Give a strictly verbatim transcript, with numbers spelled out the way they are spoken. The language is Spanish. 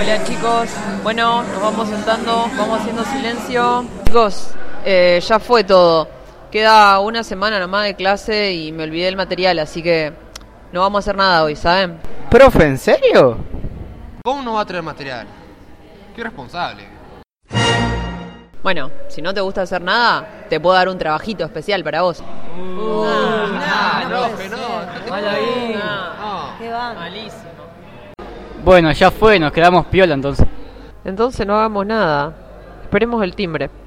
Hola chicos, bueno, nos vamos sentando, vamos haciendo silencio. Chicos, eh, ya fue todo. Queda una semana nomás de clase y me olvidé el material, así que no vamos a hacer nada hoy, ¿saben? Profe, ¿en serio? ¿Cómo no va a traer material? Qué irresponsable. Bueno, si no te gusta hacer nada, te puedo dar un trabajito especial para vos. Uh, no, no, no, profe, no. Vaya ahí. No. ¿Qué va? Malísimo. Bueno, ya fue, nos quedamos piola entonces. Entonces no hagamos nada. Esperemos el timbre.